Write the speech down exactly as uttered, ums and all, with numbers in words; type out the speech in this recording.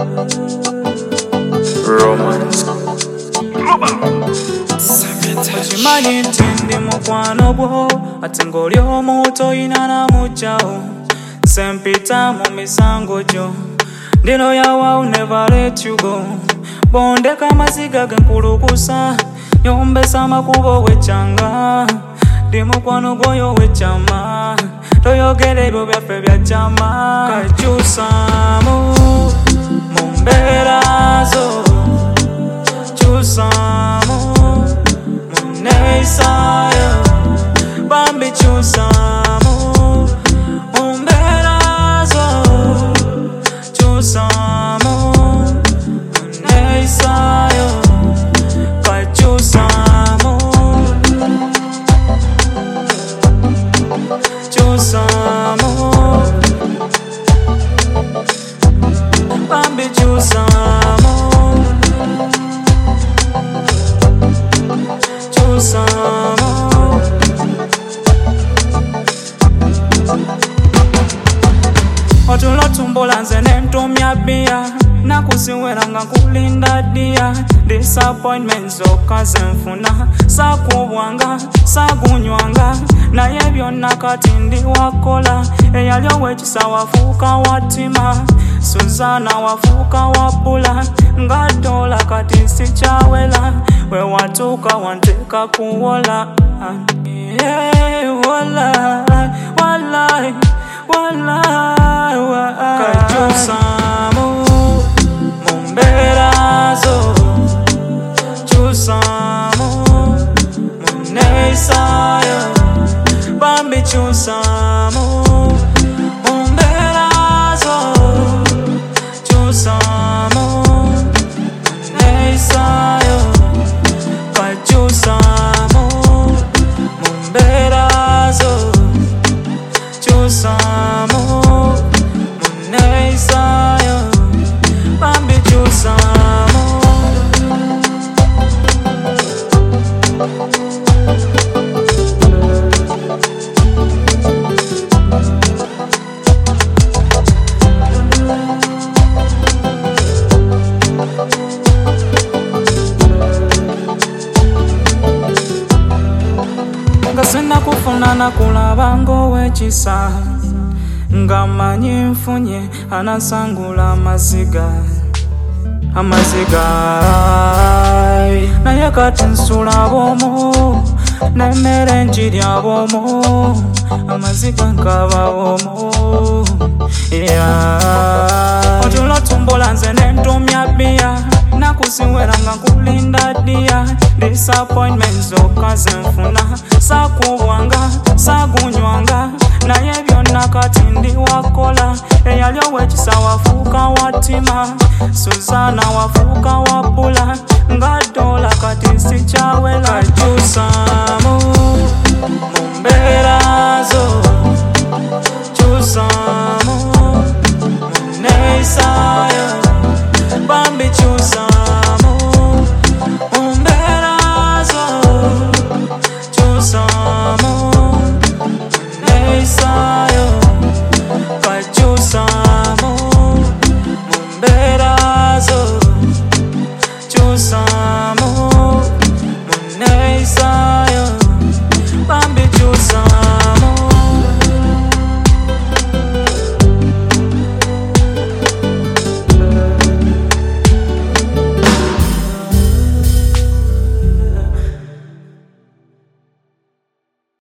Romance. Okimanyi nti ndi mukwano gwo ate ng'oli omuto inana mujawo sempita mu misango gyo ndi loyal, I'll never let you go. Bondeka amaziga genkulukusa nyombesa amakubo wechanga ndi mukwano gwoyo wechama toyogere ebyo byaffe bya jama kakyusamu mu mbeera zo kyusamu mu neeyisa yo bambi kyusamu mu mbeera zo kyusamu mu neeyisa yo kakyusamu kyusamu bambi kyusamu kyusamu otulo tumbula nze nentumya bia nakuziwera nga nkulinda dia disappointment zokka zenfuna sakubwanga sagunywanga naye byonna kati ndi wakola eyali owekisa wafuuka watima Suzana wafuuka wabula nga dola kati sikyawela we watuuka wanteeka kuwola yeah, wala wala wala kakyusamu mu mbeera zo kyusamu mu neeyisa yo bambi kyusamu mu mbeera zo kyusamu mu neeyisa yo kakyusamu mu mbeera zo kyusamu mu neeyisa yo bambi kyusamu nga sinakufuna nakulaba ng'owekisa nga manyi nfunye anasangula amaziga amaziga naye kati nsula bwomu n'emmere njirya bwomu amaziga nkaba bwomu otulo tumbula nze nentumya bia nakuziwera nga nkulinda dia disappointment zokka zenfuna sakubwanga sagunywanga naye byonna kati ndi wakola eyali owekisa wafuuka watima Suzana wafuuka wabula nga dola kati sikyawela kakyusamu mu mbeera zo kyusamu